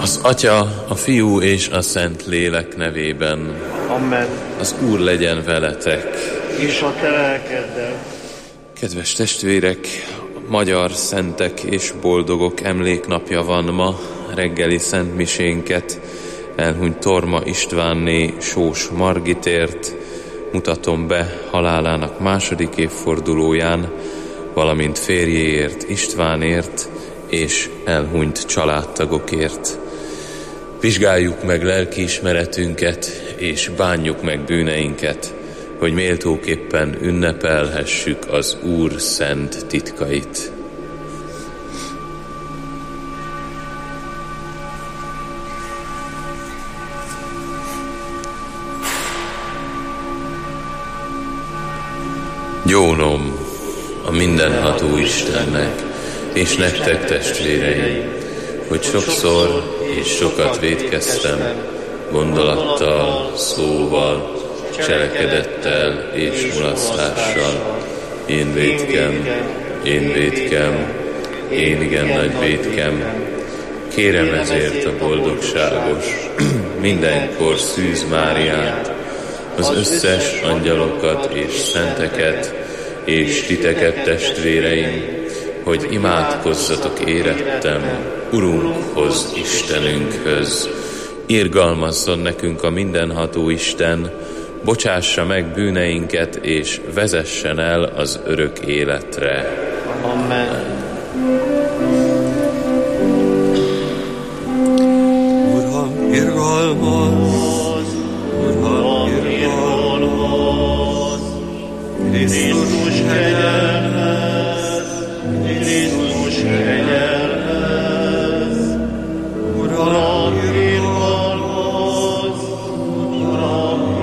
Az Atya, a Fiú és a Szent Lélek nevében. Amen. Az Úr legyen veletek. És a te lelkeddel. Kedves testvérek, magyar szentek és boldogok emléknapja van ma. Reggeli szentmisénket elhunyt Torma Istvánné Sós Margitért mutatom be halálának 2. évfordulóján, valamint férjéért, Istvánért és elhunyt családtagokért. Vizsgáljuk meg lelkiismeretünket, és bánjuk meg bűneinket, hogy méltóképpen ünnepelhessük az Úr szent titkait. Gyónom a mindenható Istennek, és nektek, testvéreim, hogy sokszor és sokat vétkeztem, gondolattal, szóval, cselekedettel és mulasztással. Én vétkem, én igen nagy vétkem. Kérem ezért a boldogságos, mindenkor Szűz Máriát, az összes angyalokat és szenteket, és titeket, testvéreim, hogy imádkozzatok érettem Urunkhoz, Istenünkhöz. Irgalmazzon nekünk a mindenható Isten, bocsássa meg bűneinket, és vezessen el az örök életre. Amen. Uram, irgalmaz, Uram, irgalmaz, Krisztus kegyelmez, Krisztus kegyelmez, Uram, irgalmaz, Uram,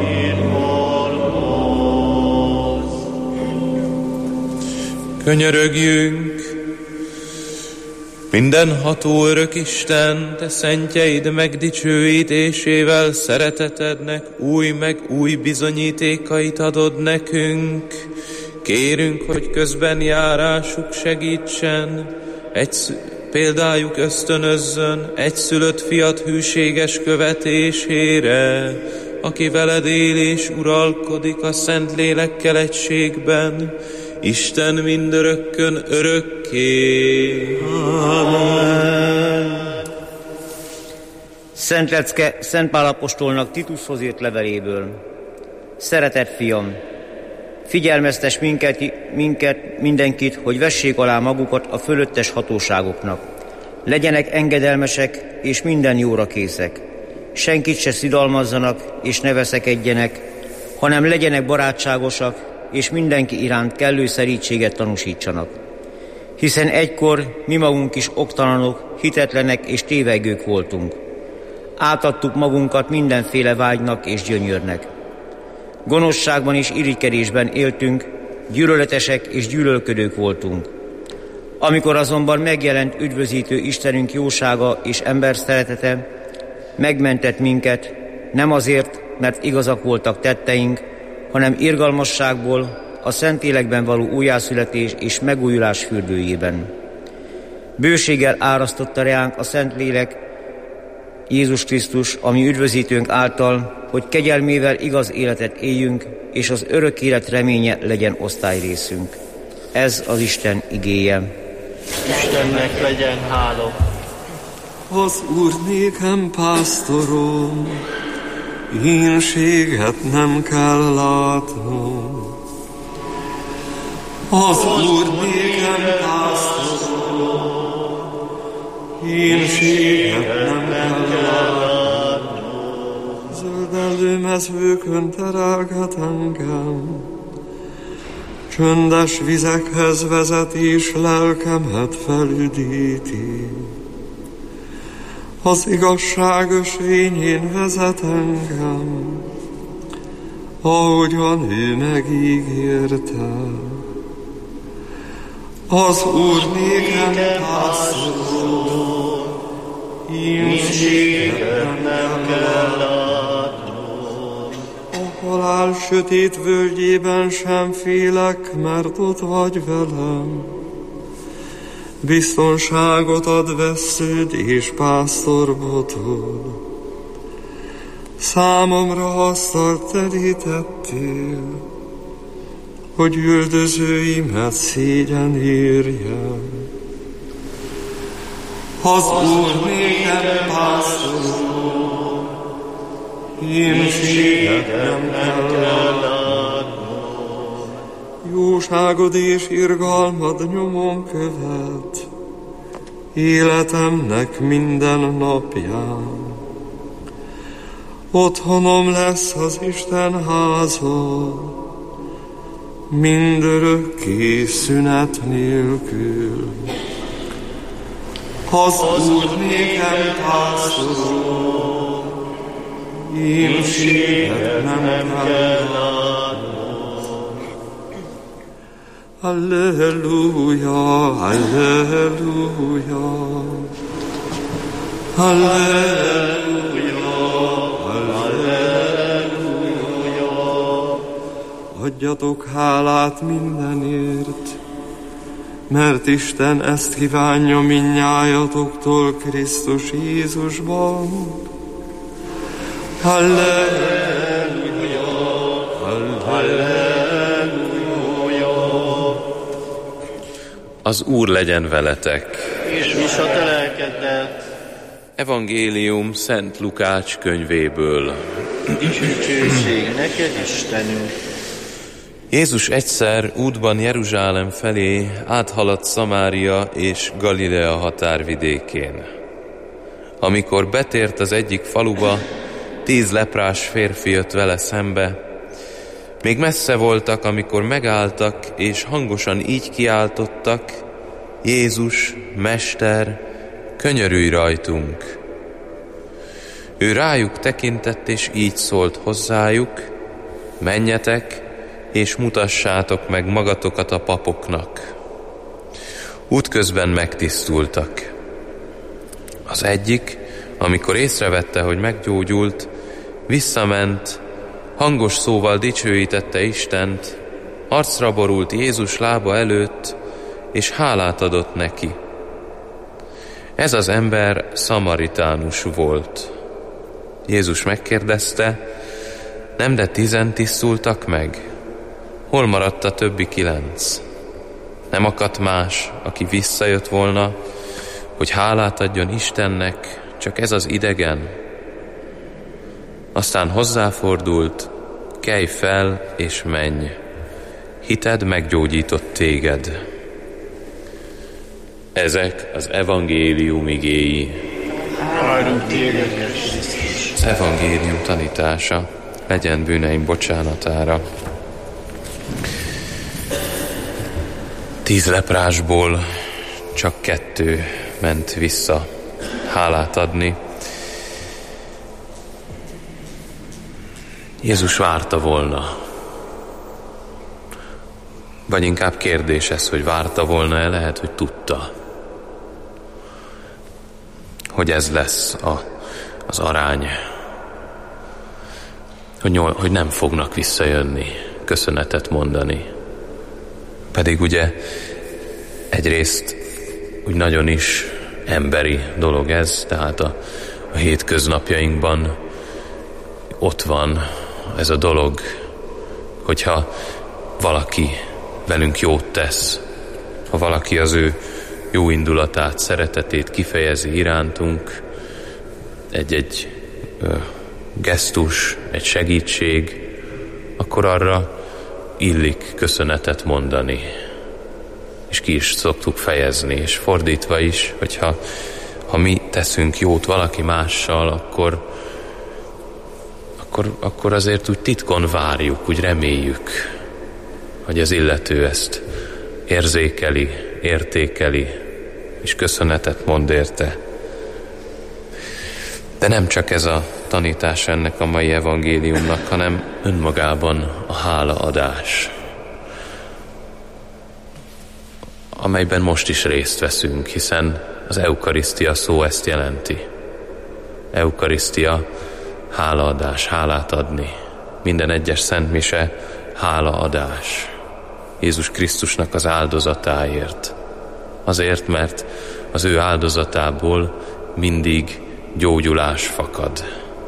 irgalmaz. Könyörögjünk! Mindenható örök Isten, te szentjeid megdicsőítésével szeretetednek új meg új bizonyítékait adod nekünk. Kérünk, hogy közben járásuk segítsen, példájuk ösztönözzön egyszülött fiat hűséges követésére, aki veled él és uralkodik a Szentlélekkel egységben, Isten mindörökkön örökké. Amen. Szent lecke Szent Pál apostolnak Titushoz írt leveléből. Szeretett fiam, figyelmeztess mindenkit, hogy vessék alá magukat a fölöttes hatóságoknak. Legyenek engedelmesek és minden jóra készek. Senkit se szidalmazzanak és ne veszekedjenek, hanem legyenek barátságosak, és mindenki iránt kellő szerítséget tanúsítsanak. Hiszen egykor mi magunk is oktalanok, hitetlenek és tévegők voltunk. Átadtuk magunkat mindenféle vágynak és gyönyörnek. Gonoszságban és irigykedésben éltünk, gyűlöletesek és gyűlölködők voltunk. Amikor azonban megjelent üdvözítő Istenünk jósága és ember szeretete, megmentett minket, nem azért, mert igazak voltak tetteink, hanem irgalmasságból, a Szentlélekben való újjászületés és megújulás fürdőjében. Bőséggel árasztotta reánk a Szentlélek, Jézus Krisztus, ami üdvözítőnk által, hogy kegyelmével igaz életet éljünk, és az örök élet reménye legyen osztályrészünk. Ez az Isten igéje. Istennek legyen hála. Az Úr nékem pásztorom, ínséget nem kell látnom. Az Úr nékem pásztorom, ínséget nem kell látnom. Zöldellő mezőkön terelget engem, csöndes vizekhez vezet és lelkemet felüdíti. Az igazság ösvényén vezet engem, ahogyan ő megígérte. Az Úr nékem pásztor, ínséget nem kell látnom. A halál sötét völgyében sem félek, mert ott vagy velem. Biztonságot ad vessződ és pásztorbotod. Számomra asztalt terítettél, hogy üldözőimet szégyen érje. Az Úr nékem pásztorol, én sietnem kell látnom. Jóságod és irgalmad nyomon követ, életemnek minden napján. Otthonom lesz az Isten háza, mindörökké szünet nélkül. Az Úr nékem pásztorol, én sietnem kell látnom. Halleluja, halleluja, halleluja, halleluja. Adjatok hálát mindenért, mert Isten ezt kívánja mindnyájatoktól Krisztus Jézusban. Halleluja, halleluja. Az Úr legyen veletek. És a te lelkeddel. Evangélium Szent Lukács könyvéből. Dicsőség neked, Istenünk. Jézus egyszer útban Jeruzsálem felé áthaladt Szamária és Galilea határvidékén. Amikor betért az egyik faluba, 10 leprás férfi jött vele szembe. Még messze voltak, amikor megálltak, és hangosan így kiáltottak: Jézus, Mester, könyörülj rajtunk! Ő rájuk tekintett, és így szólt hozzájuk: menjetek, és mutassátok meg magatokat a papoknak. Útközben megtisztultak. Az egyik, amikor észrevette, hogy meggyógyult, visszament, hangos szóval dicsőítette Istent, arcra borult Jézus lába előtt, és hálát adott neki. Ez az ember szamaritánus volt. Jézus megkérdezte: nem de 10 tisztultak meg? Hol maradt a többi 9? Nem akadt más, aki visszajött volna, hogy hálát adjon Istennek, csak ez az idegen? Aztán hozzáfordult: kelj fel és menj, hited meggyógyított téged. Ezek az evangélium igéi. Áldunk téged, Krisztus. Az evangélium tanítása legyen bűneim bocsánatára. 10 leprásból csak 2 ment vissza hálát adni. Jézus várta volna. Vagy inkább kérdés ez, hogy várta volna-e, lehet, hogy tudta, hogy ez lesz az arány, hogy nem fognak visszajönni, köszönetet mondani. Pedig ugye egyrészt úgy nagyon is emberi dolog ez, tehát a hétköznapjainkban ott van ez a dolog, hogyha valaki velünk jót tesz, ha valaki az ő jó indulatát, szeretetét kifejezi irántunk, egy gesztus, egy segítség, akkor arra illik köszönetet mondani. És ki is szoktuk fejezni, és fordítva is, hogyha mi teszünk jót valaki mással, akkor azért úgy titkon várjuk, úgy reméljük, hogy az illető ezt érzékeli, értékeli, és köszönetet mond érte. De nem csak ez a tanítás ennek a mai evangéliumnak, hanem önmagában a hálaadás, amelyben most is részt veszünk, hiszen az eukarisztia szó ezt jelenti. Eukarisztia, hálaadás, hálát adni. Minden egyes szentmise hálaadás Jézus Krisztusnak az áldozatáért. Azért, mert az ő áldozatából mindig gyógyulás fakad.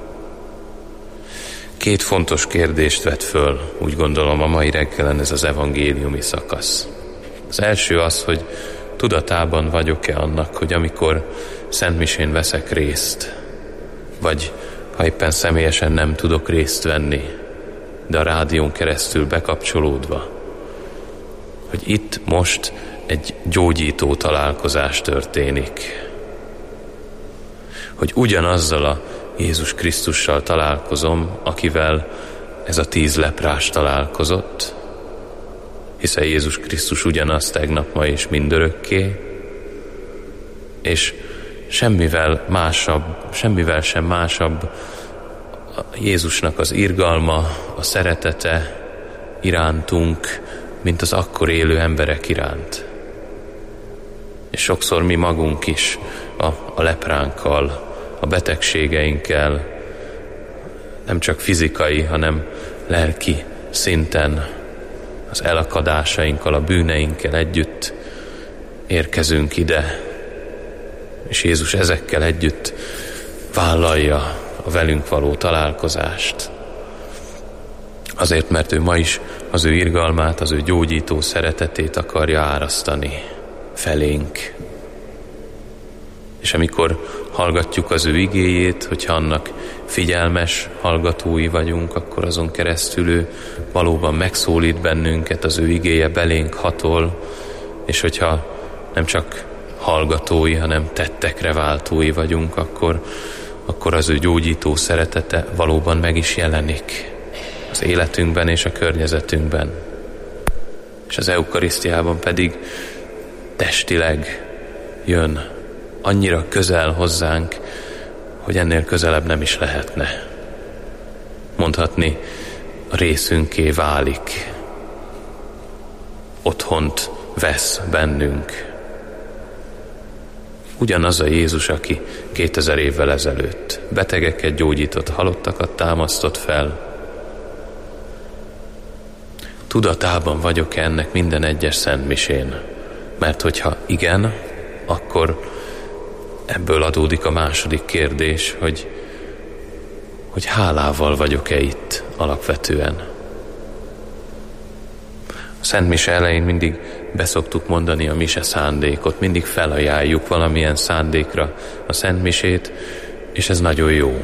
Két fontos kérdést vet föl, úgy gondolom, a mai reggelen ez az evangéliumi szakasz. Az első az, hogy tudatában vagyok-e annak, hogy amikor szentmisén veszek részt, vagy ha éppen személyesen nem tudok részt venni, de a rádión keresztül bekapcsolódva, hogy itt most egy gyógyító találkozás történik. Hogy ugyanazzal a Jézus Krisztussal találkozom, akivel ez a 10 leprás találkozott, hiszen Jézus Krisztus ugyanaz tegnap, ma és mindörökké, és semmivel sem másabb Jézusnak az irgalma, a szeretete irántunk, mint az akkor élő emberek iránt. És sokszor mi magunk is a lepránkkal, a betegségeinkkel, nem csak fizikai, hanem lelki szinten, az elakadásainkkal, a bűneinkkel együtt érkezünk ide, és Jézus ezekkel együtt vállalja a velünk való találkozást. Azért, mert ő ma is az ő irgalmát, az ő gyógyító szeretetét akarja árasztani felénk. És amikor hallgatjuk az ő igéjét, hogyha annak figyelmes hallgatói vagyunk, akkor azon keresztül ő valóban megszólít bennünket, az ő igéje belénk hatol, és hogyha nem csak hallgatói, hanem tettekre váltói vagyunk, akkor az ő gyógyító szeretete valóban meg is jelenik az életünkben és a környezetünkben. És az eukarisztiában pedig testileg jön, annyira közel hozzánk, hogy ennél közelebb nem is lehetne. Mondhatni, a részünké válik, otthont vesz bennünk. Ugyanaz a Jézus, aki 2000 évvel ezelőtt betegeket gyógyított, halottakat támasztott fel. Tudatában vagyok ennek minden egyes szentmisén, mert hogyha igen, akkor ebből adódik a második kérdés, hogy hálával vagyok-e itt alapvetően. A Szent Mise elején mindig beszoktuk mondani a mise szándékot, mindig felajánljuk valamilyen szándékra a Szent Misét, és ez nagyon jó.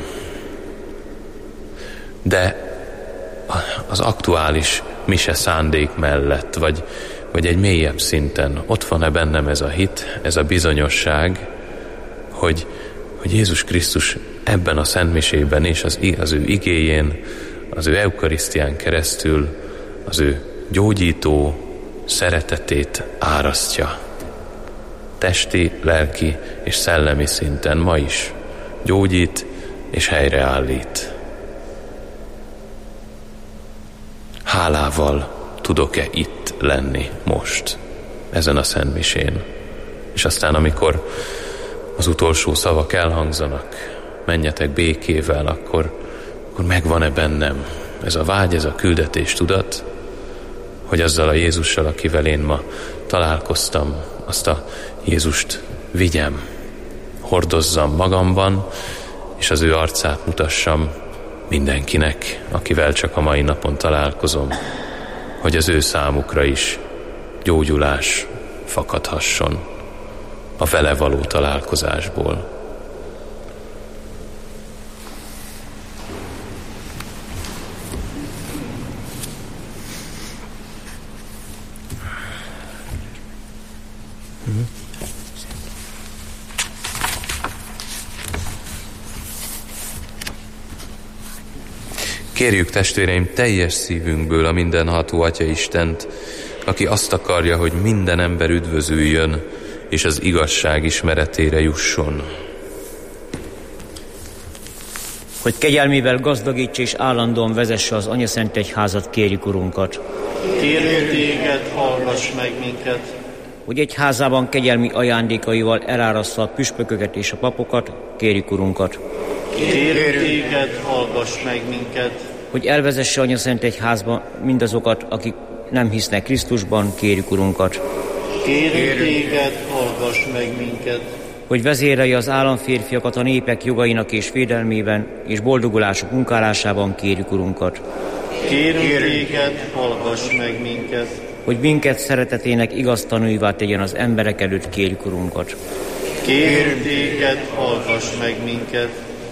De az aktuális mise szándék mellett, vagy egy mélyebb szinten ott van-e bennem ez a hit, ez a bizonyosság, hogy Jézus Krisztus ebben a Szent Misében és az ő igéjén, az ő eukarisztián keresztül az ő gyógyító szeretetét árasztja. Testi, lelki és szellemi szinten ma is gyógyít és helyreállít. Hálával tudok-e itt lenni most, ezen a Szent Misén? És aztán, amikor az utolsó szavak elhangzanak, menjetek békével, akkor megvan-e bennem ez a vágy, ez a küldetés tudat, hogy azzal a Jézussal, akivel én ma találkoztam, azt a Jézust vigyem, hordozzam magamban, és az ő arcát mutassam mindenkinek, akivel csak a mai napon találkozom, hogy az ő számukra is gyógyulás fakadhasson a vele való találkozásból. Kérjük, testvéreim, teljes szívünkből a mindenható Atya Istent, aki azt akarja, hogy minden ember üdvözüljön, és az igazság ismeretére jusson. Hogy kegyelmével gazdagítsa és állandóan vezesse az Anyaszent Egyházat, kérjük, Urunkat. Kérünk téged, hallgass meg minket. Hogy egyházában kegyelmi ajándékaival elárasztva a püspököket és a papokat, kérjük, Urunkat. Kérünk téged, hallgass meg minket. Hogy elvezesse Anyaszent Egyházba mindazokat, akik nem hisznek Krisztusban, kérjük, Urunkat. Kérünk téged, hallgass meg minket. Hogy vezérelj az államférfiakat a népek jogainak és védelmében, és boldogulásuk munkálásában, kérjük Urunkat. Kérünk téged, hallgass meg minket. Hogy minket szeretetének igaz tanúivá tegyen az emberek előtt, kérjük Urunkat. Kérünk téged, hallgass meg minket.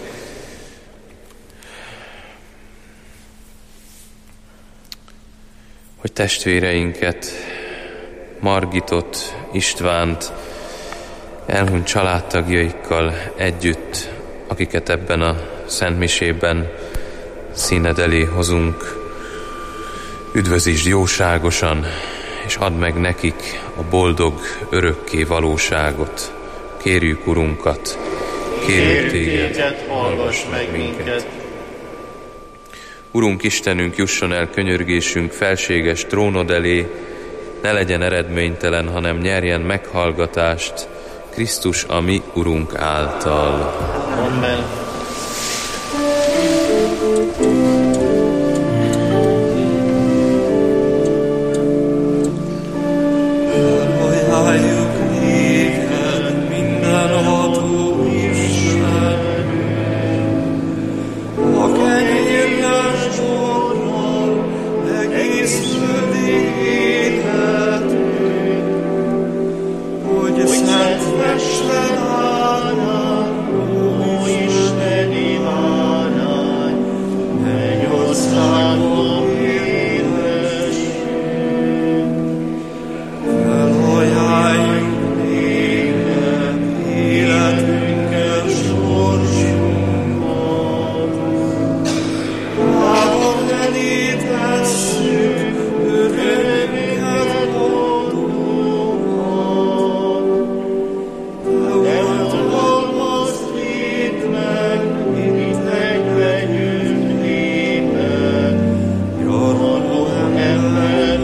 Hogy testvéreinket, Margitot, Istvánt, elhunyt családtagjaikkal együtt, akiket ebben a szentmisében színed elé hozunk, üdvözítsd jóságosan, és add meg nekik a boldog, örökké valóságot. Kérjük Urunkat, kérjük téged, hallgass meg minket. Urunk Istenünk, jusson el könyörgésünk felséges trónod elé, ne legyen eredménytelen, hanem nyerjen meghallgatást Krisztus, a mi Urunk által. Amen. Elhajáljuk néked, mindenható Isten, a kenyérjes sorral egész földi életünk, hogy szentvessen áldán, ó Isteni bárány, mennyországban élhessünk. Felajánljuk néked életünkkel sorsunkat, Lábad elé tesszük örömünket, boldogat. Te utalmazd, védd meg, mindig vegyünk néped, gyarló ellen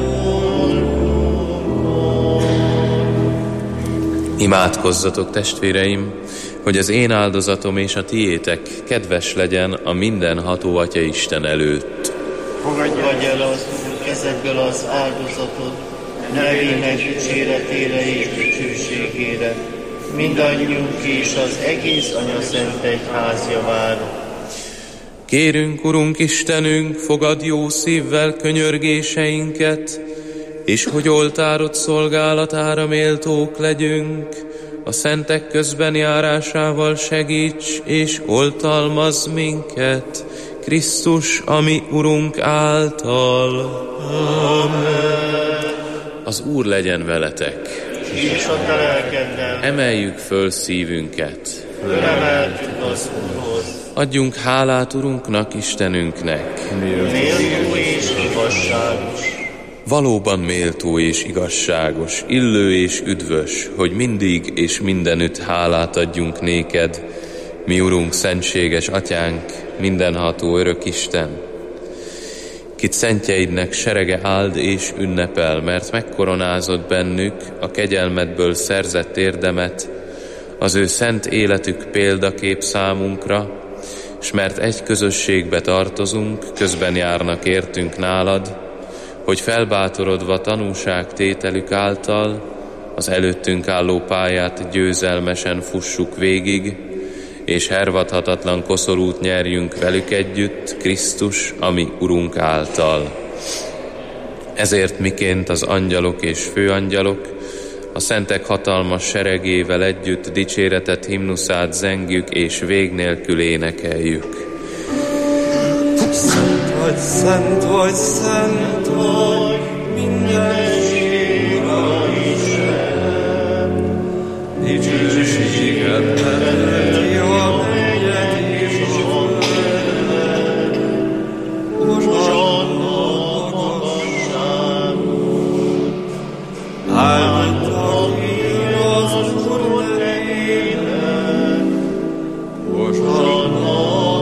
Imádkozzatok, testvéreim, hogy az én áldozatom és a tiétek kedves legyen a mindenható Atya Isten előtt. Fogadj el az Úr kezedből az áldozatot, nevének dicséretére és dicsőségére, mindannyiunk és az egész Anyaszent Egyház javára. Kérünk, Urunk Istenünk, fogadd jó szívvel könyörgéseinket, és hogy oltárod szolgálatára méltók legyünk, a szentek közben járásával segíts, és oltalmazz minket, Krisztus, a mi Urunk által. Amen. Az Úr legyen veletek. És a te lelkeddel Emeljük föl szívünket. fölemeltük az Úrhoz. Adjunk hálát Urunknak, Istenünknek. Méltó és igazságos. Valóban méltó és igazságos, illő és üdvös, hogy mindig és mindenütt hálát adjunk néked, mi Urunk, szentséges Atyánk, mindenható örök Isten. Kit szentjeidnek serege áld és ünnepel, mert megkoronázott bennük a kegyelmedből szerzett érdemet, az ő szent életük példakép számunkra, s mert egy közösségbe tartozunk, közben járnak értünk nálad, hogy felbátorodva tanúságtételük által az előttünk álló pályát győzelmesen fussuk végig, és hervadhatatlan koszorút nyerjünk velük együtt, Krisztus, a mi Urunk által. Ezért miként az angyalok és főangyalok, a szentek hatalmas seregével együtt dicséretet himnuszát zengjük és vég nélkül énekeljük. Szent vagy, szent vagy, szent vagy, mindenség a Isten. Dicsőséget teremti a mennyet és a földet. Hozsanna magasságon. Áldott, aki jön az Úr nevében. Hozsanna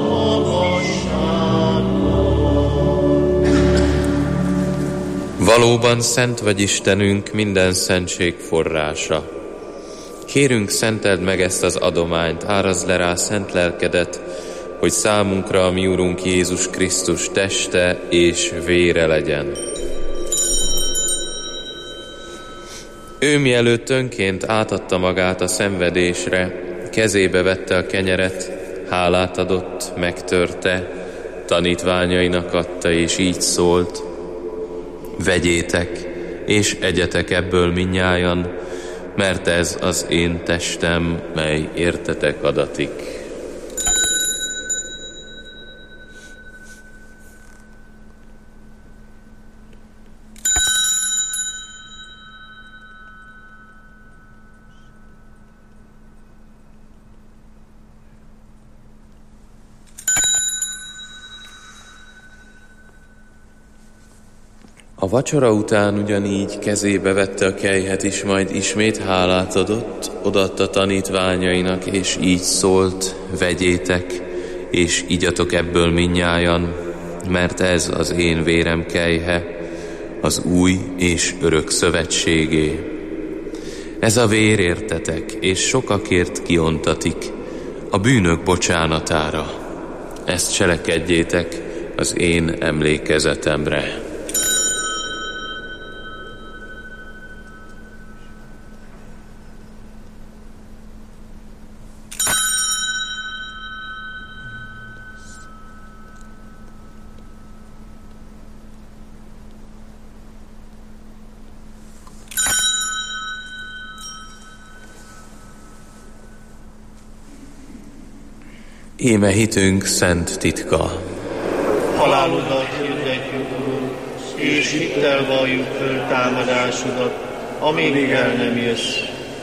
Valóban szent vagy Istenünk, minden szentség forrása. Kérünk, szenteld meg ezt az adományt, árazd le rá szent lelkedet, hogy számunkra a mi Urunk Jézus Krisztus teste és vére legyen. Ő mielőtt önként átadta magát a szenvedésre, kezébe vette a kenyeret, hálát adott, megtörte, tanítványainak adta, és így szólt: vegyétek, és egyetek ebből mindnyájan, mert ez az én testem, mely értetek adatik. A vacsora után ugyanígy kezébe vette a kelyhet is, majd ismét hálát adott, odaadta tanítványainak, és így szólt: vegyétek, és igyatok ebből mindnyájan, mert ez az én vérem kelyhe, az új és örök szövetségé. Ez a vér értetek, és sokakért kiontatik a bűnök bocsánatára. Ezt cselekedjétek az én emlékezetemre. Íme hitünk szent titka. Halálodat hirdetjük, Urunk, és hittel valljuk föl támadásodat, amíg el nem jössz.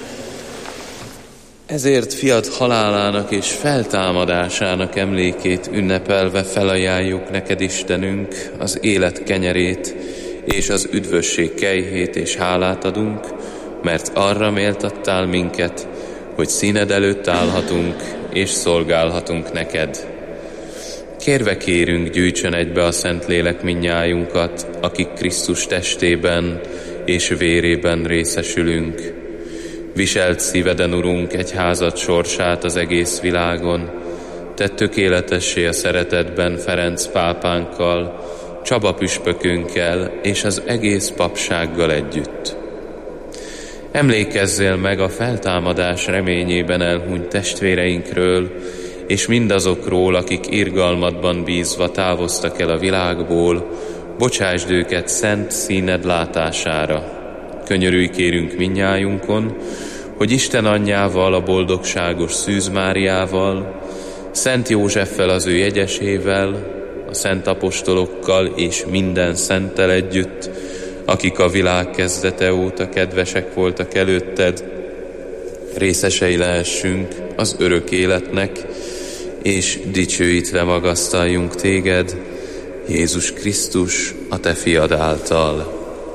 Ezért fiad halálának és feltámadásának emlékét ünnepelve felajánljuk neked, Istenünk, az élet kenyerét és az üdvösség kejhét, és hálát adunk, mert arra méltattál minket, hogy színed előtt állhatunk és szolgálhatunk neked. Kérve kérünk, gyűjtsön egybe a Szentlélek mindnyájunkat, akik Krisztus testében és vérében részesülünk. Viselt szíveden, Urunk, egyházad sorsát az egész világon, tedd tökéletessé a szeretetben Ferenc pápánkkal, Csaba püspökünkkel és az egész papsággal együtt. Emlékezzél meg a feltámadás reményében elhunyt testvéreinkről, és mindazokról, akik irgalmadban bízva távoztak el a világból, bocsásd őket szent színed látására. Könyörülj kérünk mindnyájunkon, hogy Isten anyjával, a boldogságos Szűz Máriával, Szent Józseffel, az ő jegyesével, a szent apostolokkal és minden szenttel együtt, akik a világ kezdete óta kedvesek voltak előtted, részesei lehessünk az örök életnek, és dicsőítve magasztaljunk téged, Jézus Krisztus, a te fiad által.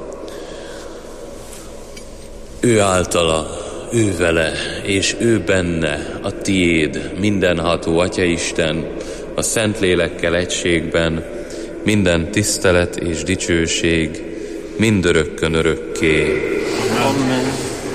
Ő általa, ő vele, és ő benne, a tiéd, mindenható Atyaisten, a Szentlélekkel egységben, minden tisztelet és dicsőség, mindörökkön örökké. Amen.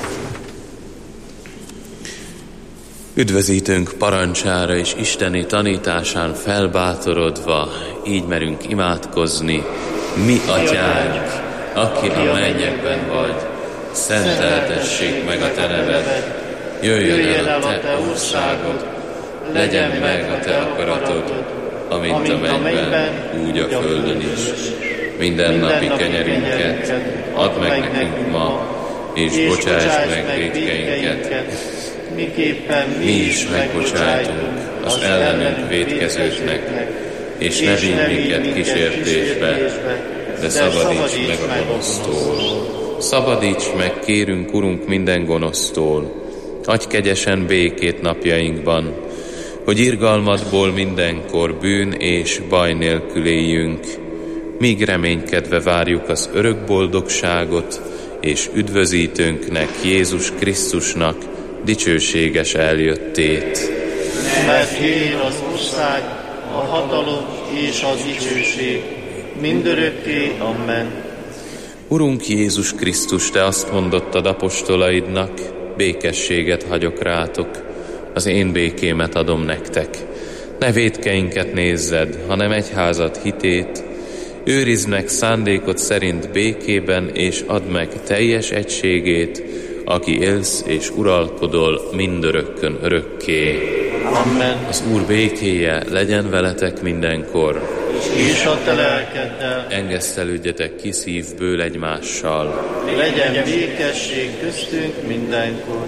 Üdvözítőnk parancsára és isteni tanításán felbátorodva, így merünk imádkozni. Mi atyánk, aki a mennyekben vagy, szenteltessék meg a te neved, jöjjön el a te országod, legyen meg a te akaratod, amint a mennyben, úgy a földön is. Minden napi kenyerünket add meg nekünk ma, és bocsásd meg vétkeinket, mi is megbocsájtunk az ellenünk vétkezőknek, és ne vigy minket kísértésbe, de szabadíts meg a gonosztól. Szabadíts meg, kérünk, Urunk, minden gonosztól. Adj kegyesen békét napjainkban, hogy irgalmadból mindenkor bűn és baj nélkül éljünk, míg reménykedve várjuk az örök boldogságot, és üdvözítőnknek, Jézus Krisztusnak dicsőséges eljöttét. Mert tiéd az ország, a hatalom és a dicsőség, mindörökké. Amen. Urunk Jézus Krisztus, te azt mondottad apostolaidnak, békességet hagyok rátok, az én békémet adom nektek. Ne vétkeinket nézzed, hanem egyházad hitét, őrizd meg szándékod szerint békében, és add meg teljes egységét, aki élsz és uralkodol mindörökkön örökké. Amen. Az Úr békéje legyen veletek mindenkor. És a te lelkeddel. Engesztelődjetek ki szívből egymással. Legyen békesség köztünk mindenkor.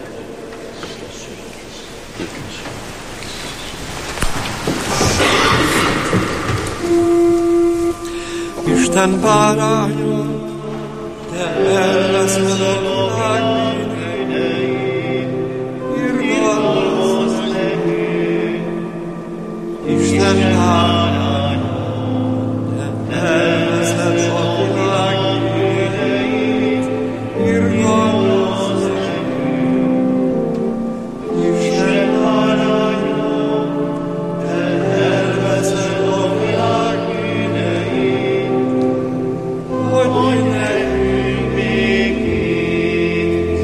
Isten báránya, te elveszed a világ bűneit, irgalmazz nekünk. Isten báránya, te elveszed a világ bűneit, irgalmazz nekünk. Isten báránya, te elveszed a világ bűneit, hogy nekünk békét.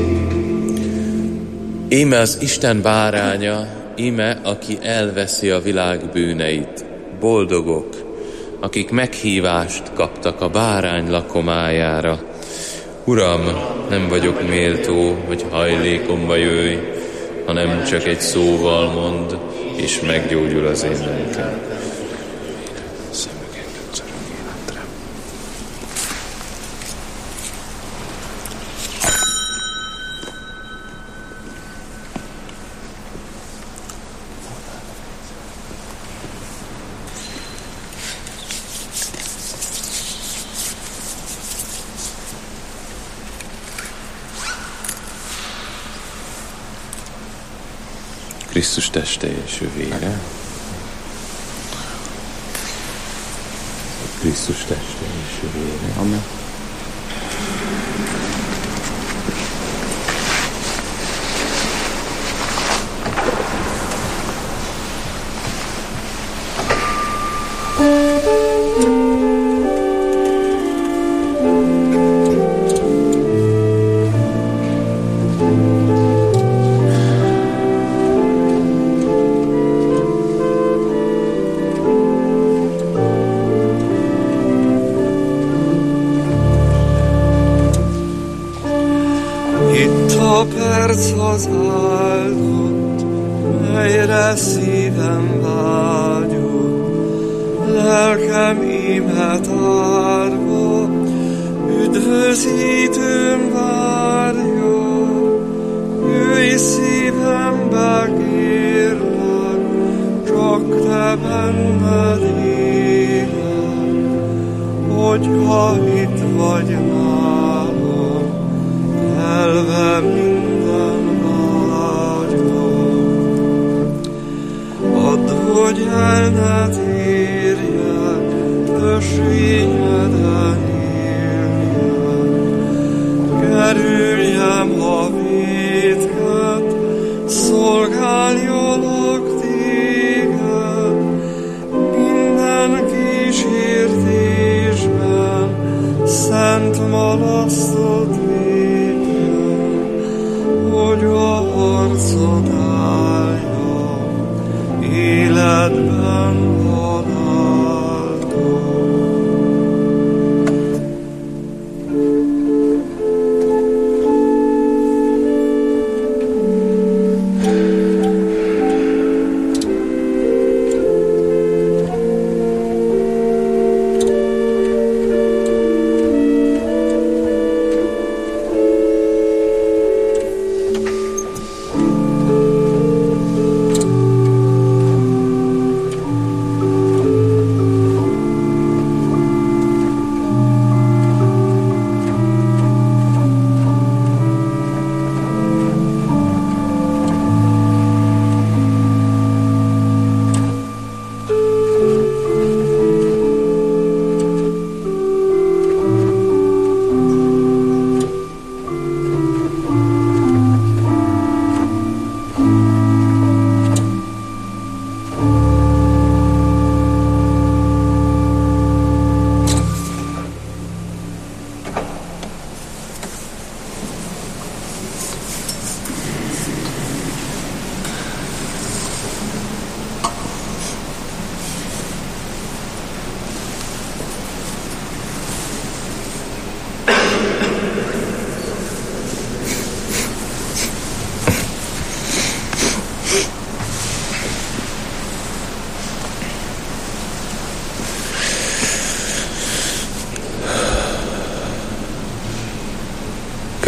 Íme az Isten báránya, íme, aki elveszi a világ bűneit. Boldogok, akik meghívást kaptak a bárány lakomájára. Uram, nem vagyok méltó, hogy hajlékomba jöjj, hanem csak egy szóval mond, és meggyógyul az én lelkem. Krisztus teste és vére. Krisztus teste és vére. Amen. A perc az áldott, melyre szívem vágyott, lelkem íme tárva, üdvözítőm várja. Jöjj szívembe, kérlek, csak te benned élek, hogyha itt vagy nálam, elve minden vágyom. Add, hogy el ne térjek, ösvényeden éljen. Kerüljem a vétket, szolgáljalak téged. Minden kísértésben szent malasztot hogy a harcod állja, életben haláldom.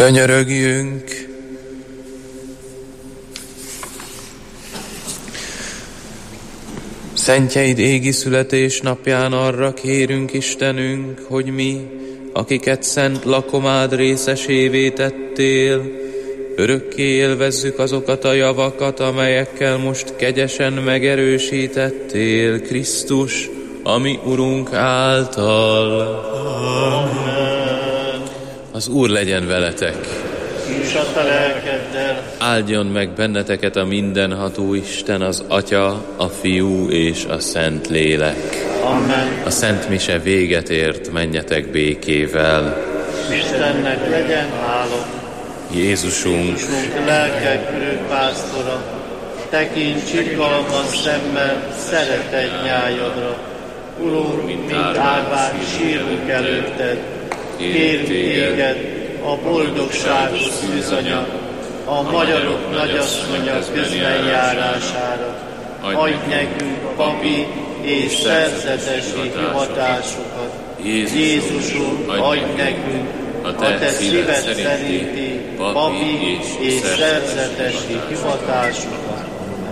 Könyörögjünk! Szentjeid égi születésnapján arra kérünk, Istenünk, hogy mi, akiket szent lakomád részesévé tettél, örökké élvezzük azokat a javakat, amelyekkel most kegyesen megerősítettél, Krisztus, a mi Urunk által. Amen. Az Úr legyen veletek! És a te lelkeddel. Áldjon meg benneteket a mindenható Isten, az Atya, a Fiú és a Szent Lélek. Amen. A Szent Mise véget ért, menjetek békével. Istennek legyen hála. Jézusunk, Lelkek örökpásztora, tekints irgalmas szemmel szeretett nyájadra. Urunk, mint árván sírunk előtted, kérünk téged, a boldogságos szűzanya, a magyarok nagyasszonya közbenjárására. Adj nekünk papi és szerzetesi hivatásokat. Jézusunk, adj nekünk a te szíved szerinti papi és szerzetesi hivatásokat.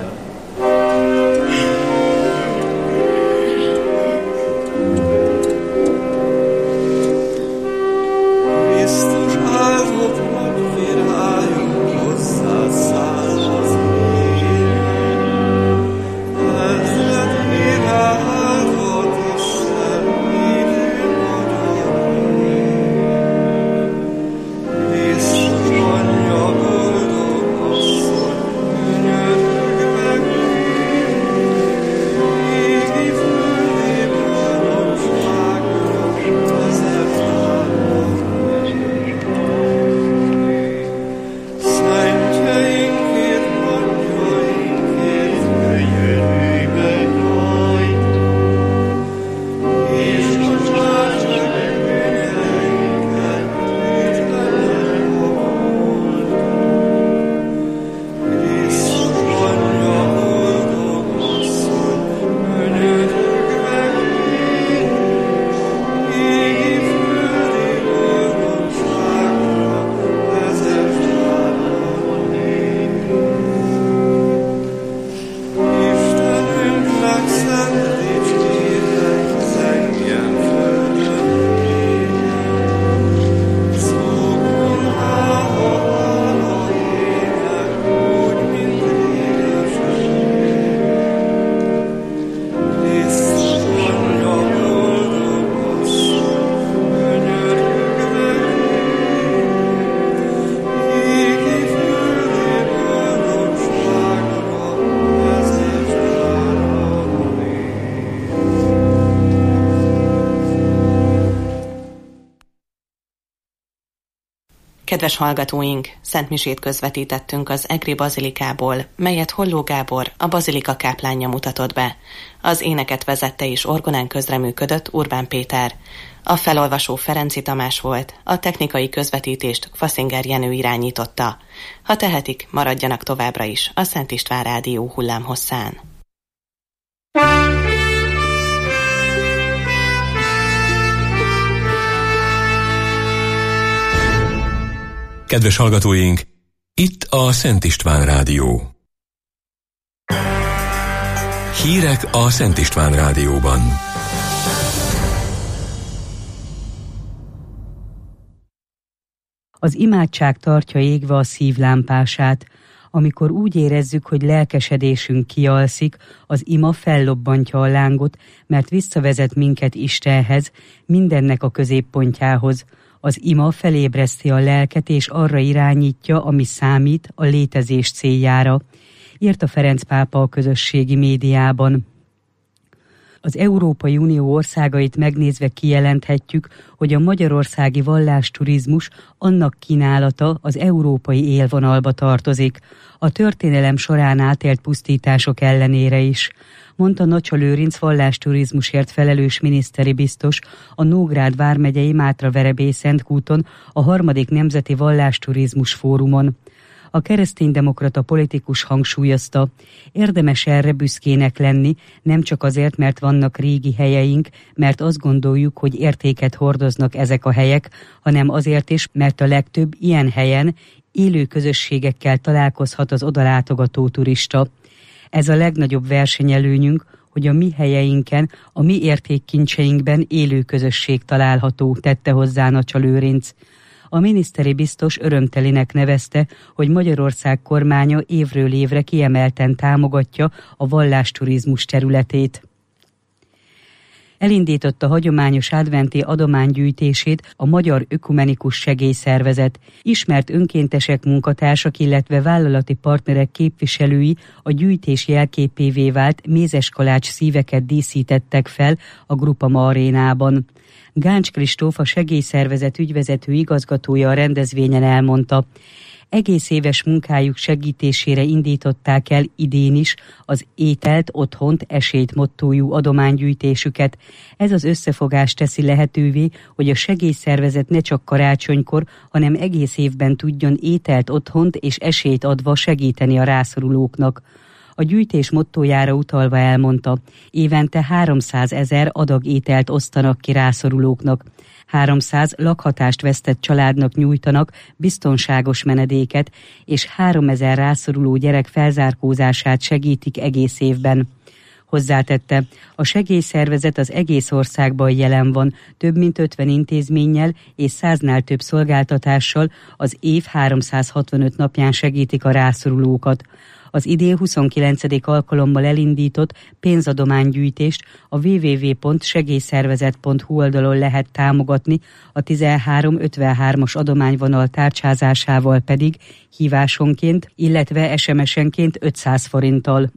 Kedves hallgatóink, szentmisét közvetítettünk az Egri Bazilikából, melyet Holló Gábor, a bazilika káplánja mutatott be. Az éneket vezette és orgonán közreműködött Urbán Péter. A felolvasó Ferenci Tamás volt, a technikai közvetítést Kvaszinger Jenő irányította. Ha tehetik, maradjanak továbbra is a Szent István Rádió hullámhosszán. Kedves hallgatóink, itt a Szent István Rádió. Hírek a Szent István Rádióban. Az imádság tartja égve a szívlámpását. Amikor úgy érezzük, hogy lelkesedésünk kialszik, az ima fellobbantja a lángot, mert visszavezet minket Istenhez, mindennek a középpontjához. Az ima felébreszti a lelket és arra irányítja, ami számít, a létezés céljára, írta Ferenc pápa a közösségi médiában. Az Európai Unió országait megnézve kijelenthetjük, hogy a magyarországi vallásturizmus annak kínálata az európai élvonalba tartozik, a történelem során átélt pusztítások ellenére is, mondta Nacsa Lőrinc vallásturizmusért felelős miniszteri biztos a Nógrád vármegyei Mátra-Verebély Szentkúton a 3. Nemzeti Vallásturizmus Fórumon. A kereszténydemokrata politikus hangsúlyozta, érdemes erre büszkének lenni, nem csak azért, mert vannak régi helyeink, mert azt gondoljuk, hogy értéket hordoznak ezek a helyek, hanem azért is, mert a legtöbb ilyen helyen élő közösségekkel találkozhat az odalátogató turista. Ez a legnagyobb versenyelőnyünk, hogy a mi helyeinken, a mi értékkincseinkben élő közösség található, tette hozzá Nacsa Lőrinc. A miniszteri biztos örömtelinek nevezte, hogy Magyarország kormánya évről évre kiemelten támogatja a vallásturizmus területét. Elindította hagyományos adventi adománygyűjtését a Magyar Ökumenikus Segélyszervezet. Ismert önkéntesek, munkatársak, illetve vállalati partnerek képviselői a gyűjtés jelképévé vált mézeskalács szíveket díszítettek fel a Grupama arénában. Gáncs Kristóf, a segélyszervezet ügyvezető igazgatója a rendezvényen elmondta, egész éves munkájuk segítésére indították el idén is az Ételt, Otthont, Esélyt mottójú adománygyűjtésüket. Ez az összefogás teszi lehetővé, hogy a segélyszervezet ne csak karácsonykor, hanem egész évben tudjon ételt, otthont és esélyt adva segíteni a rászorulóknak. A gyűjtés mottójára utalva elmondta, évente 300 000 adag ételt osztanak ki rászorulóknak. 300 lakhatást vesztett családnak nyújtanak biztonságos menedéket, és 3000 rászoruló gyerek felzárkózását segítik egész évben. Hozzátette, a segélyszervezet az egész országban jelen van, több mint 50 intézménnyel és 100-nál több szolgáltatással az év 365 napján segítik a rászorulókat. Az idén 29. alkalommal elindított pénzadománygyűjtést a www.segélyszervezet.hu oldalon lehet támogatni, a 1353-as adományvonal tárcsázásával pedig hívásonként, illetve SMS-enként 500 forinttal.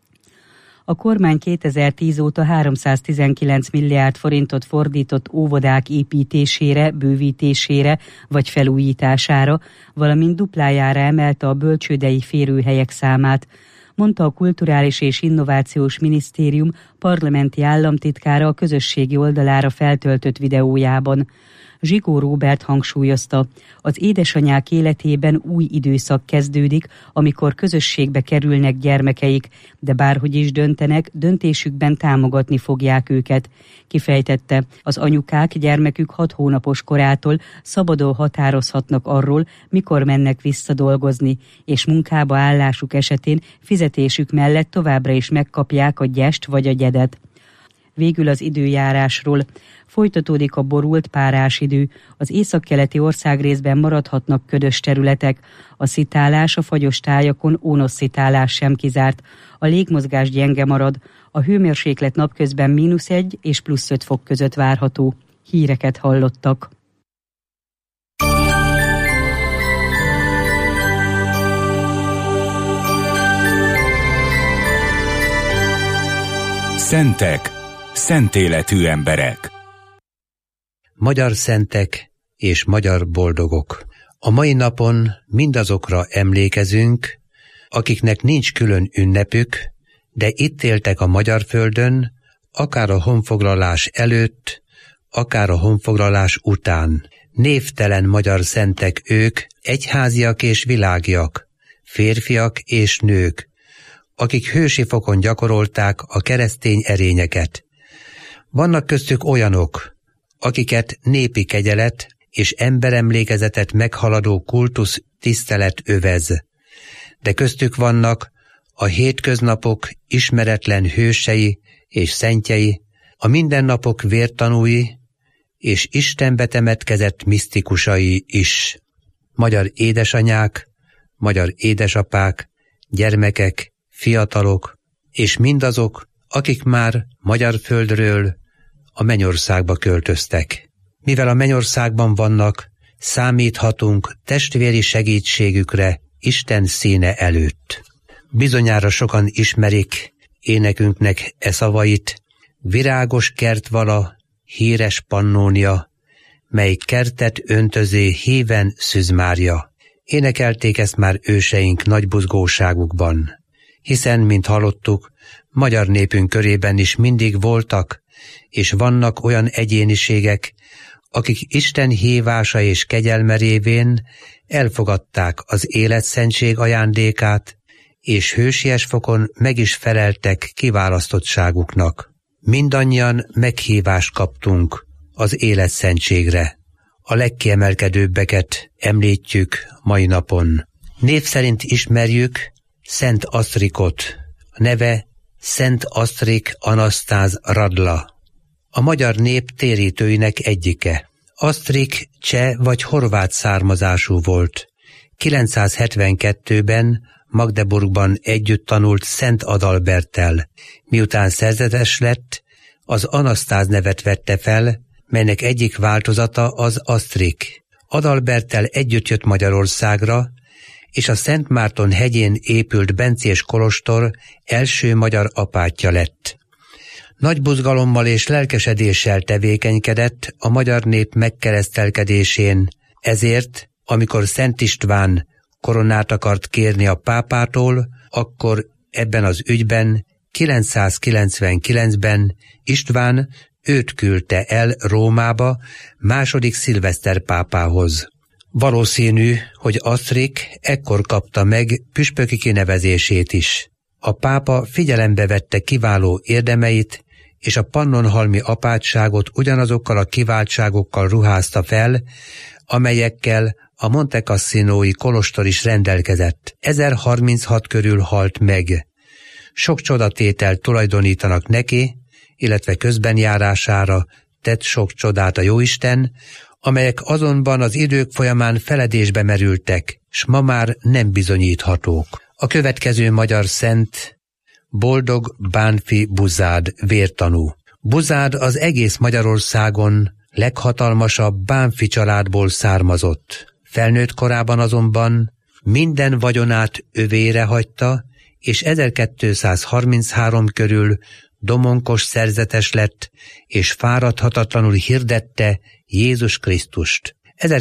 A kormány 2010 óta 319 milliárd forintot fordított óvodák építésére, bővítésére vagy felújítására, valamint duplájára emelte a bölcsődei férőhelyek számát, mondta a Kulturális és Innovációs Minisztérium parlamenti államtitkára a közösségi oldalára feltöltött videójában. Zsigó Róbert hangsúlyozta, az édesanyák életében új időszak kezdődik, amikor közösségbe kerülnek gyermekeik, de bárhogy is döntenek, döntésükben támogatni fogják őket. Kifejtette, az anyukák gyermekük 6 hónapos korától szabadon határozhatnak arról, mikor mennek vissza dolgozni, és munkába állásuk esetén fizetésük mellett továbbra is megkapják a gyest vagy a gyedet. Végül az időjárásról. Folytatódik a borult párás idő, az északkeleti országrészben maradhatnak ködös területek, a szitálás a fagyos tájakon ónosszitálás sem kizárt, a légmozgás gyenge marad, a hőmérséklet napközben -1 és +5 fok között várható. Híreket hallottak. Szentek, szentéletű emberek. Magyar szentek és magyar boldogok. A mai napon mindazokra emlékezünk, akiknek nincs külön ünnepük, de itt éltek a magyar földön, akár a honfoglalás előtt, akár a honfoglalás után. Névtelen magyar szentek ők, egyháziak és világiak, férfiak és nők, akik hősi fokon gyakorolták a keresztény erényeket. Vannak köztük olyanok, akiket népi kegyelet és emberemlékezetet meghaladó kultusz tisztelet övez, de köztük vannak a hétköznapok ismeretlen hősei és szentjei, a mindennapok vértanúi és Istenbe temetkezett misztikusai is. Magyar édesanyák, magyar édesapák, gyermekek, fiatalok, és mindazok, akik már magyar földről a mennyországba költöztek. Mivel a mennyországban vannak, számíthatunk testvéri segítségükre Isten színe előtt. Bizonyára sokan ismerik énekünknek e szavait: virágos kert vala, híres Pannónia, mely kertet öntözé híven Szűz Mária. Énekelték ezt már őseink nagy buzgóságukban, hiszen, mint hallottuk, magyar népünk körében is mindig voltak és vannak olyan egyéniségek, akik Isten hívása és kegyelme révén elfogadták az életszentség ajándékát, és hősies fokon meg is feleltek kiválasztottságuknak. Mindannyian meghívást kaptunk az életszentségre. A legkiemelkedőbbeket említjük mai napon. Név szerint ismerjük Szent Asztrikot, neve Szent Asztrik Anasztáz Radla. A magyar nép térítőinek egyike. Asztrik cseh vagy horvát származású volt. 972-ben Magdeburgban együtt tanult Szent Adalberttel. Miután szerzetes lett, az Anasztáz nevet vette fel, melynek egyik változata az Asztrik. Adalberttel együtt jött Magyarországra, és a Szent Márton hegyén épült bencés kolostor első magyar apátja lett. Nagy buzgalommal és lelkesedéssel tevékenykedett a magyar nép megkeresztelkedésén, ezért, amikor Szent István koronát akart kérni a pápától, akkor ebben az ügyben 999-ben István őt küldte el Rómába második Szilveszter pápához. Valószínű, hogy Asztrik ekkor kapta meg püspöki kinevezését is. A pápa figyelembe vette kiváló érdemeit, és a pannonhalmi apátságot ugyanazokkal a kiváltságokkal ruházta fel, amelyekkel a Monte Cassinói kolostor is rendelkezett. 1036 körül halt meg. Sok csodatételt tulajdonítanak neki, illetve közbenjárására tett sok csodát a Jóisten, amelyek azonban az idők folyamán feledésbe merültek, s ma már nem bizonyíthatók. A következő magyar szent Boldog Bánffy Buzád vértanú. Buzád az egész Magyarországon leghatalmasabb Bánffy családból származott. Felnőtt korában azonban minden vagyonát övére hagyta, és 1233 körül domonkos szerzetes lett, és fáradhatatlanul hirdette Jézus Krisztust.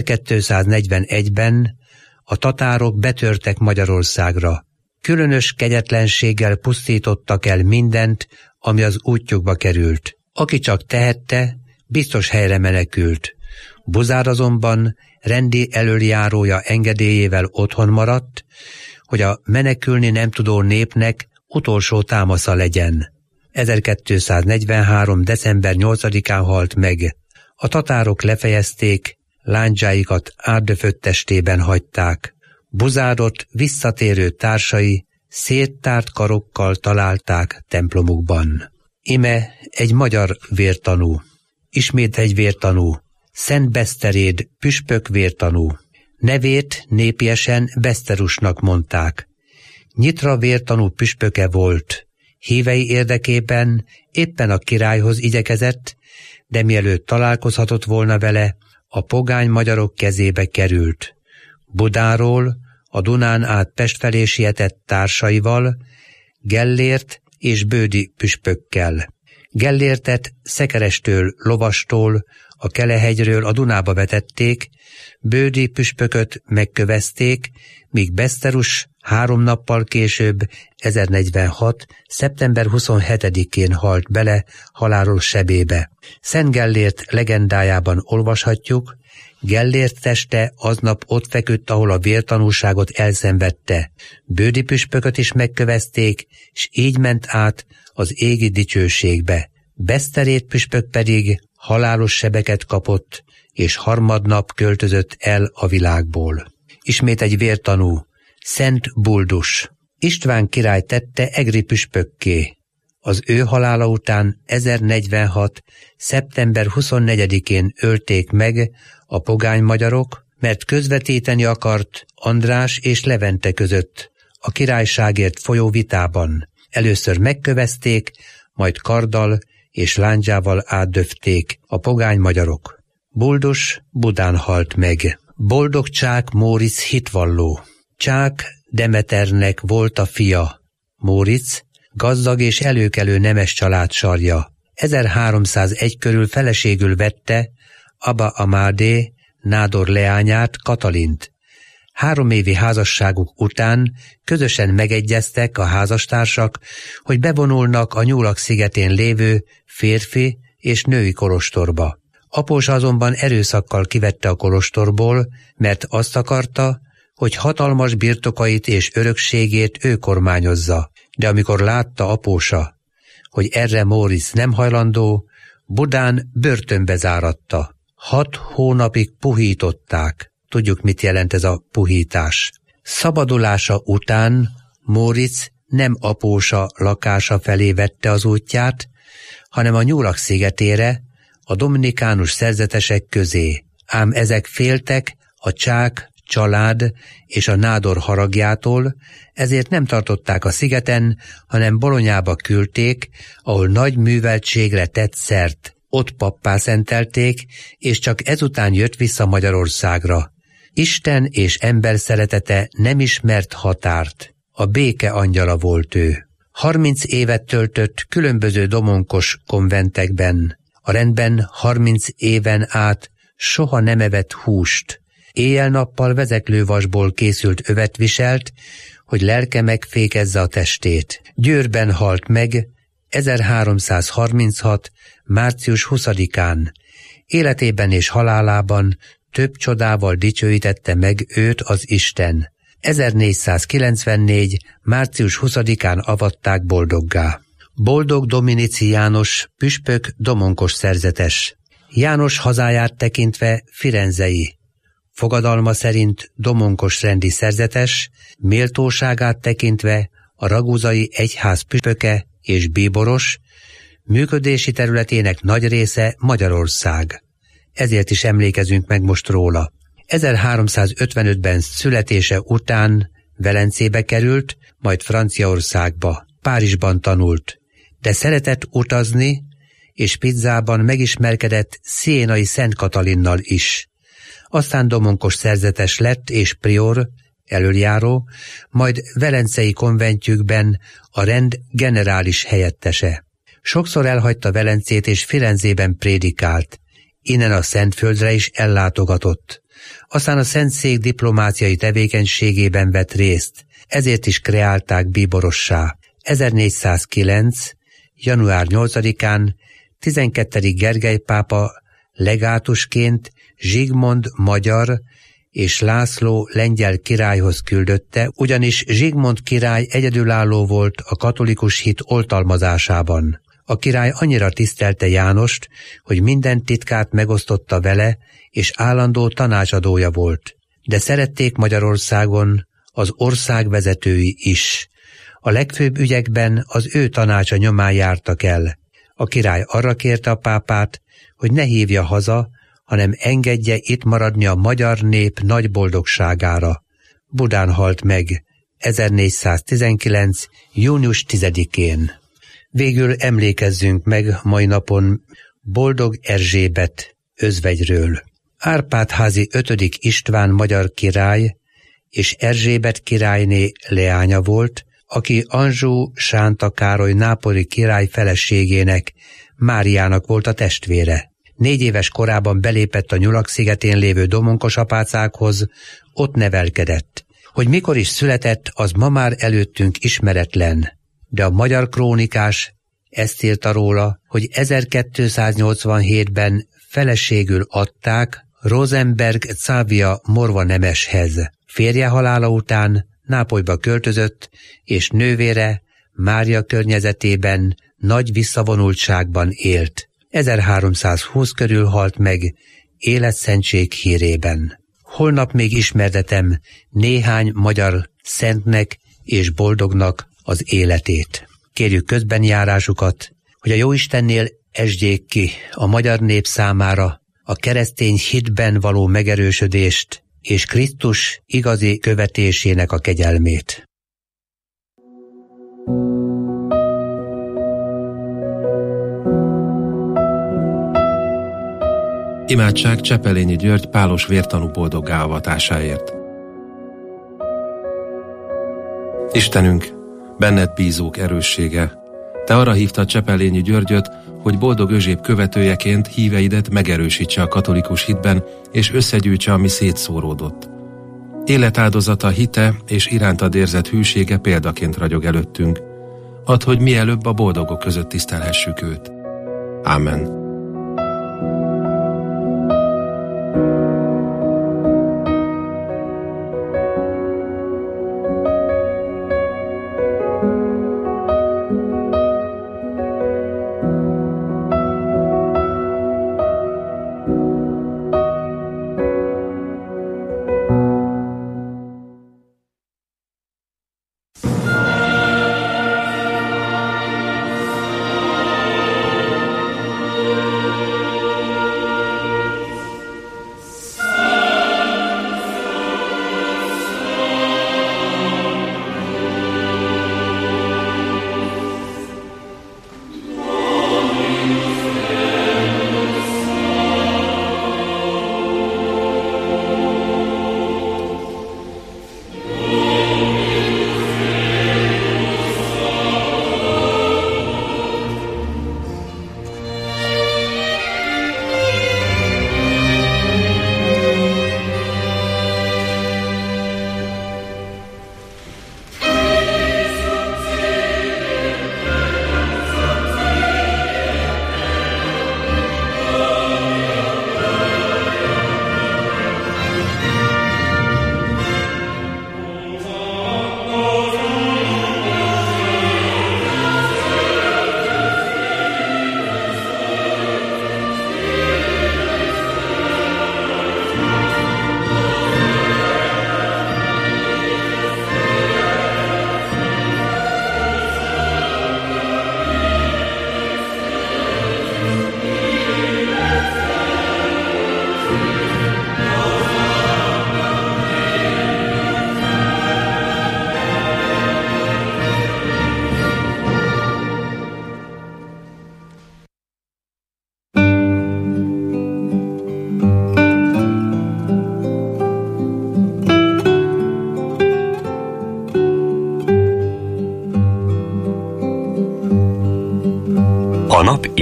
1241-ben a tatárok betörtek Magyarországra. Különös kegyetlenséggel pusztítottak el mindent, ami az útjukba került. Aki csak tehette, biztos helyre menekült. Buzád azonban rendi elöljárója engedélyével otthon maradt, hogy a menekülni nem tudó népnek utolsó támasza legyen. 1243. december 8-án halt meg. A tatárok lefejezték, lándzsáikat átdöfött testében hagyták. Buzádot visszatérő társai széttárt karokkal találták templomukban. Ime egy magyar vértanú. Ismét egy vértanú. Szent Beszteréd püspök vértanú. Nevét népiesen Beszterusnak mondták. Nyitra vértanú püspöke volt. Hívei érdekében éppen a királyhoz igyekezett, de mielőtt találkozhatott volna vele, a pogány magyarok kezébe került. Budáról a Dunán át Pest felé sietett társaival, Gellért és Bődi püspökkel. Gellértet Szekerestől, Lovastól, a Kelehegyről a Dunába vetették, Bődi püspököt megkövezték, míg Beszterus 3 nappal később, 1046. szeptember 27-én halt bele halálos sebébe. Szent Gellért legendájában olvashatjuk, Gellért teste aznap ott feküdt, ahol a vértanúságot elszenvedte. Bődi püspököt is megkövezték, s így ment át az égi dicsőségbe. Beszterét püspök pedig halálos sebeket kapott, és harmadnap költözött el a világból. Ismét egy vértanú, Szent Buldus. István király tette egri püspökké. Az ő halála után 1046. szeptember 24-én ölték meg a pogány magyarok, mert közvetíteni akart András és Levente között a királyságért folyó vitában. Először megkövezték, majd karddal és lándzsával átdöfték a pogány magyarok. Buldus Budán halt meg. Boldog Csák Móricz hitvalló. Csák Demeternek volt a fia. Móricz gazdag és előkelő nemes család sarja. 1301 körül feleségül vette Aba Amádé nádor leányát, Katalint. 3 évi házasságuk után közösen megegyeztek a házastársak, hogy bevonulnak a Nyúlak szigetén lévő férfi és női kolostorba. Apósa azonban erőszakkal kivette a kolostorból, mert azt akarta, hogy hatalmas birtokait és örökségét ő kormányozza, de amikor látta apósa, hogy erre Móricz nem hajlandó, Budán börtönbe záratta. 6 hónapig puhították. Tudjuk, mit jelent ez a puhítás. Szabadulása után Móricz nem apósa lakása felé vette az útját, hanem a Nyulak szigetére, a dominikánus szerzetesek közé. Ám ezek féltek a Csák család és a nádor haragjától, ezért nem tartották a szigeten, hanem Bolonyába küldték, ahol nagy műveltségre tett szert. Ott pappá szentelték, és csak ezután jött vissza Magyarországra. Isten és ember szeretete nem ismert határt. A béke angyala volt ő. 30 évet töltött különböző domonkos konventekben. A rendben 30 éven át soha nem evett húst. Éjjel-nappal vezeklővasból készült övet viselt, hogy lelke megfékezze a testét. Győrben halt meg 1336. március 20-án. Életében és halálában több csodával dicsőítette meg őt az Isten. 1494. március 20-án avatták boldoggá. Boldog Dominici János püspök domonkos szerzetes. János hazáját tekintve firenzei. Fogadalma szerint domonkos rendi szerzetes, méltóságát tekintve a raguzai egyház püspöke és bíboros, működési területének nagy része Magyarország. Ezért is emlékezünk meg most róla. 1355-ben születése után Velencébe került, majd Franciaországba, Párizsban tanult, de szeretett utazni, és Pizzában megismerkedett Sienai Szent Katalinnal is. Aztán domonkos szerzetes lett és prior, elöljáró, majd velencei konventjükben a rend generális helyettese. Sokszor elhagyta Velencét és Firenzében prédikált, innen a Szentföldre is ellátogatott. Aztán a Szentszék diplomáciai tevékenységében vett részt, ezért is kreálták bíborossá. 1409. január 8-án 12. Gergely pápa legátusként Zsigmond magyar és László lengyel királyhoz küldötte, ugyanis Zsigmond király egyedülálló volt a katolikus hit oltalmazásában. A király annyira tisztelte Jánost, hogy minden titkát megosztotta vele, és állandó tanácsadója volt. De szerették Magyarországon az ország vezetői is. A legfőbb ügyekben az ő tanácsa nyomán jártak el. A király arra kérte a pápát, hogy ne hívja haza, hanem engedje itt maradni a magyar nép nagy boldogságára. Budán halt meg 1419. június 10-én. Végül emlékezzünk meg mai napon Boldog Erzsébet özvegyről. Árpád-házi 5. István magyar király és Erzsébet királyné leánya volt, aki Anjou Sánta Károly nápolyi király feleségének, Máriának volt a testvére. 4 éves korában belépett a Nyulak szigetén lévő domonkos apácákhoz, ott nevelkedett. Hogy mikor is született, az ma már előttünk ismeretlen, de a magyar krónikás ezt írta róla, hogy 1287-ben feleségül adták Rosenberg Xávia morva nemeshez. Férje halála után Nápolyba költözött, és nővére Mária környezetében nagy visszavonultságban élt. 1320 körül halt meg életszentség hírében. Holnap még ismertetem néhány magyar szentnek és boldognak az életét. Kérjük közbenjárásukat, hogy a Jóistennél esdjék ki a magyar nép számára a keresztény hitben való megerősödést és Krisztus igazi követésének a kegyelmét. Imádság Csepelényi György pálos vértanú boldoggá avatásáért. Istenünk, benned bízók erőssége, te arra hívtad Csepelényi Györgyöt, hogy boldog Özséb követőjeként híveidet megerősítse a katolikus hitben, és összegyűjtse, ami szétszóródott. Életáldozata, hite és irántad érzett hűsége példaként ragyog előttünk. Add, hogy mielőbb a boldogok között tisztelhessük őt. Ámen.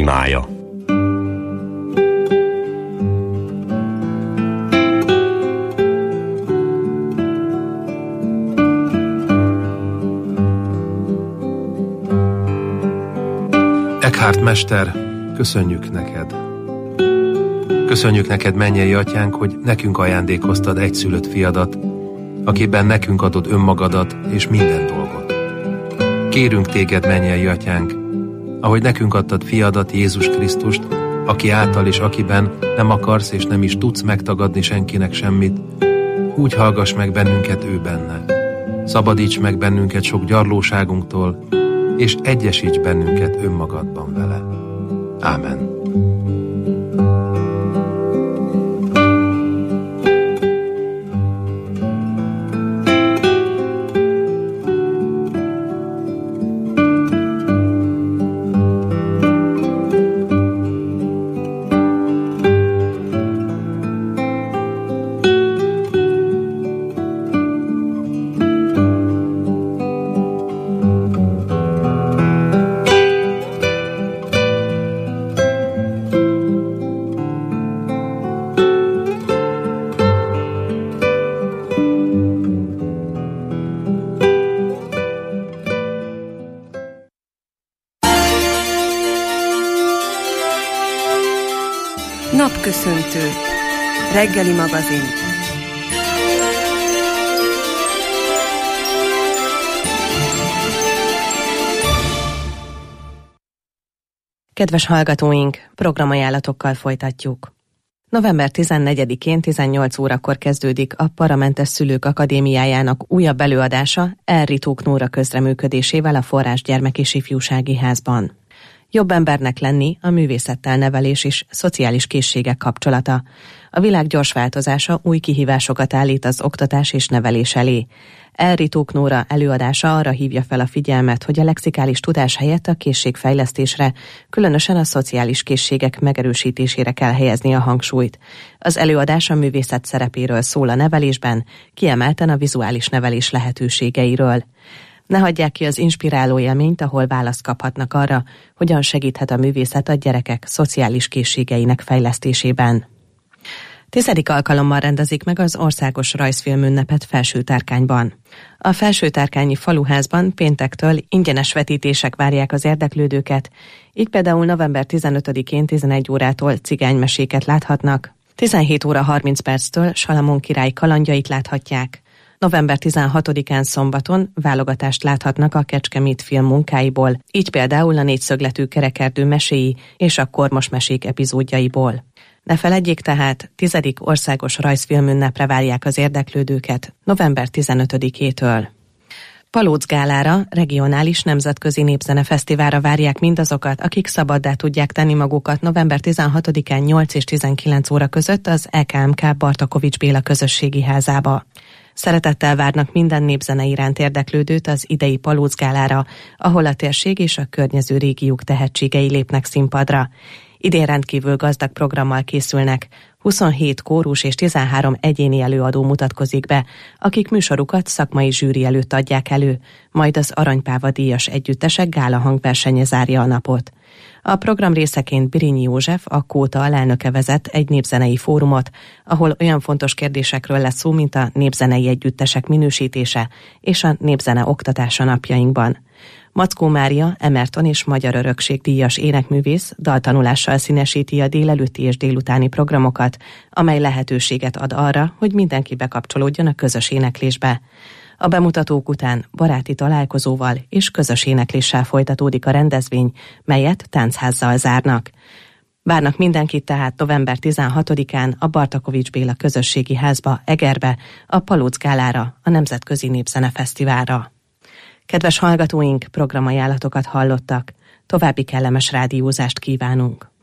imája. Eckhart mester, köszönjük neked. Köszönjük neked, mennyei atyánk, hogy nekünk ajándékoztad egyszülött fiadat, akiben nekünk adod önmagadat és minden dolgot. Kérünk téged, mennyei atyánk, ahogy nekünk adtad fiadat, Jézus Krisztust, aki által és akiben nem akarsz és nem is tudsz megtagadni senkinek semmit, úgy hallgass meg bennünket ő benne. Szabadíts meg bennünket sok gyarlóságunktól, és egyesíts bennünket önmagadban vele. Ámen. Napköszöntő. Reggeli magazin. Kedves hallgatóink, programajánlatokkal folytatjuk. November 14-én 18 órakor kezdődik a Paramentes Szülők Akadémiájának újabb előadása Ritók Nóra közreműködésével a Forrás Gyermek és Ifjúsági Házban. Jobb embernek lenni, a művészettel nevelés és szociális készségek kapcsolata. A világ gyors változása új kihívásokat állít az oktatás és nevelés elé. Ritók Nóra előadása arra hívja fel a figyelmet, hogy a lexikális tudás helyett a készségfejlesztésre, különösen a szociális készségek megerősítésére kell helyezni a hangsúlyt. Az előadás a művészet szerepéről szól a nevelésben, kiemelten a vizuális nevelés lehetőségeiről. Ne hagyják ki az inspiráló élményt, ahol választ kaphatnak arra, hogyan segíthet a művészet a gyerekek szociális készségeinek fejlesztésében. 10. alkalommal rendezik meg az Országos Rajzfilmünnepet Felsőtárkányban. A Felsőtárkányi Faluházban péntektől ingyenes vetítések várják az érdeklődőket, így például november 15-én 11 órától cigánymeséket láthatnak, 17 óra 30 perctől Salamon király kalandjait láthatják. November 16-án szombaton válogatást láthatnak a Kecskemét film munkáiból, így például a négyszögletű kerekerdő meséi és a Kormos mesék epizódjaiból. Ne feledjék tehát, 10. Országos Rajzfilmünnepre várják az érdeklődőket november 15-től. Palóc Gálára, regionális nemzetközi népzenefesztiválra várják mindazokat, akik szabaddá tudják tenni magukat november 16-án 8 és 19 óra között az EKMK Bartakovics Béla közösségi házába. Szeretettel várnak minden népzene iránt érdeklődőt az idei Palóc Gálára, ahol a térség és a környező régiók tehetségei lépnek színpadra. Idén rendkívül gazdag programmal készülnek, 27 kórus és 13 egyéni előadó mutatkozik be, akik műsorukat szakmai zsűri előtt adják elő, majd az Aranypáva díjas együttesek gála hangversenye zárja a napot. A program részeként Birinyi József, a Kóta alelnöke vezet egy népzenei fórumot, ahol olyan fontos kérdésekről lesz szó, mint a népzenei együttesek minősítése és a népzene oktatása napjainkban. Mackó Mária, Emerton és Magyar Örökség díjas énekművész daltanulással színesíti a délelőtti és délutáni programokat, amely lehetőséget ad arra, hogy mindenki bekapcsolódjon a közös éneklésbe. A bemutatók után baráti találkozóval és közös énekléssel folytatódik a rendezvény, melyet táncházzal zárnak. Várnak mindenkit tehát november 16-án a Bartakovics Béla közösségi házba, Egerbe, a Palóc Gálára, a Nemzetközi Népzenefesztiválra. Kedves hallgatóink, programajánlatokat hallottak. További kellemes rádiózást kívánunk.